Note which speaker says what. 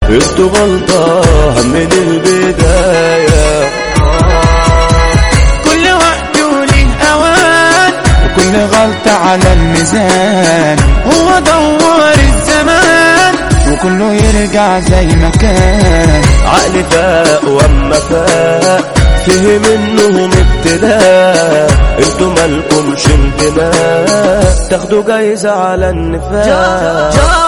Speaker 1: انتوا غلطة من البداية.
Speaker 2: كل وقت وليه اوان، وكل غلطة على الميزان. هو دوار الزمان وكله يرجع زي ما كان.
Speaker 1: عقلي فاق واما فاق فهم انهم ابتلاء. انتوا مالكمش انتماء، تاخدوا جايزة على النفاق.